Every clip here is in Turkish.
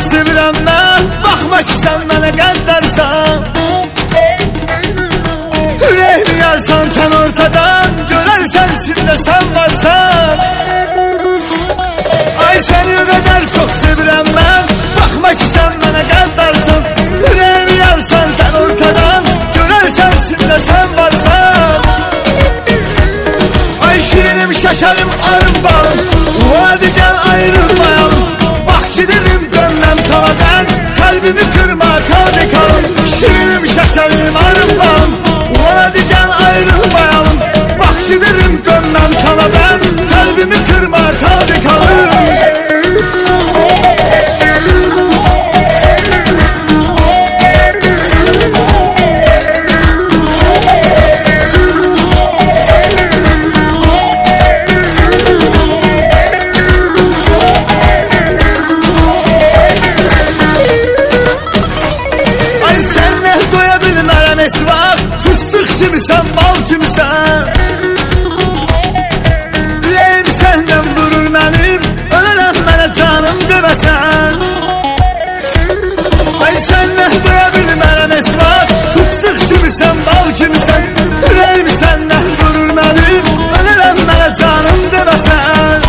sevirəm mən, baxma ki sən mənə qəddarsan. Ürəyimi yarsan tən ortadan, görərsən içində sən varsan. Ay səni o qədər çox sevirəm mən, baxma ki sən mənə qəddarsan. Ürəyimi yarsan tən ortadan, görərsən içində sən varsan. Ay şirinim, şaşarım, arım balım, hadi gel ayrılmayalım. Bak giderim dönmem sana ben, kalbimi kırma kaldı kalım. Şirinim, şaşarım, arım balım, hadi gel ayrılmayalım. Bak giderim dönmem sana ben, kalbimi kırma kaldı kalım. Kimsən, bal kimsən? Ürəyim səndən vurur mənim, ölürəm mənə canım deməsən. Ay səndən doya bilmərəm heç vaxt, fıstıq kimsən, bal kimsən? Ürəyim səndən vurur mənim, ölürəm mənə canım deməsən.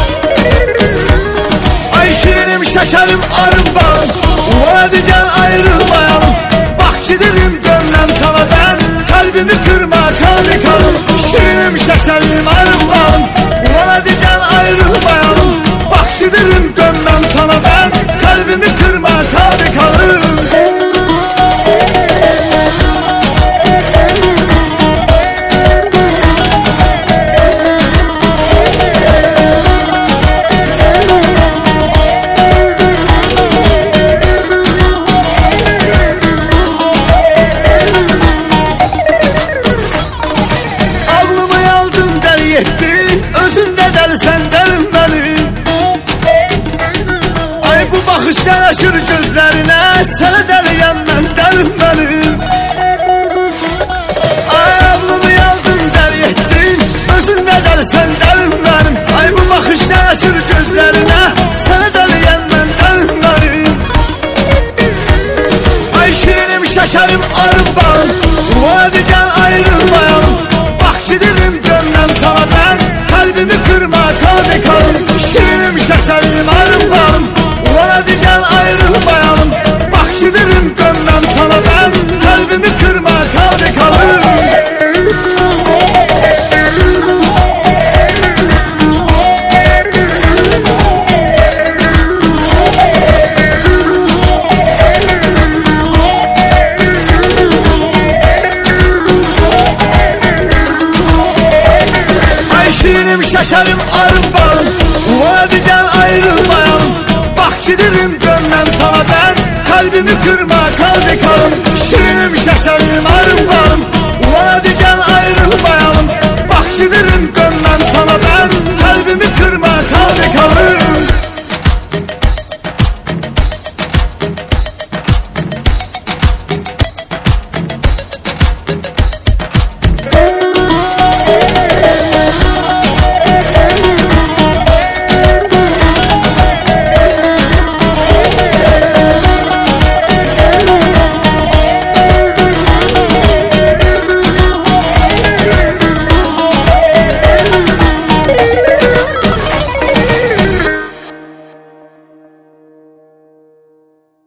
Ay şirinim, şaşarım, arım balım, hadi gel ayrılmayalım. Bak giderim dönmem sana ben, kalbimi kırma kaldı kalım. Şirinim, şaşarım, arım balım, hadi gel ayrılmayalım. Bak giderim dönmem sana ben, kalbimi kırma kaldı kalım. Özünde delisən derim benim. Ay bu bakış yanaşır gözlerine, sana deliyem ben derim benim. Ay aklımı yaldın deli ettin, özünde delisən derim benim. Ay bu bakış yanaşır gözlerine, sana deliyem ben derim benim. Ay şirinim, şaşarım, arım balım, hadi gel ayrılmayalım. Bak giderim dönmem sana ben, kalbimi kırma kaldı kalım. Şirinim, şaşarım, arım balım, hadi gel ayrılmayalım. Bak giderim dönmem sana ben, kalbimi kırma kaldı kalım. Şirinim, şaşarım, arım balım, hadi gel ayrılmayalım. Bak giderim dönmem sana ben, kalbimi kırma kaldı kalım. Şirinim, şaşarım, arım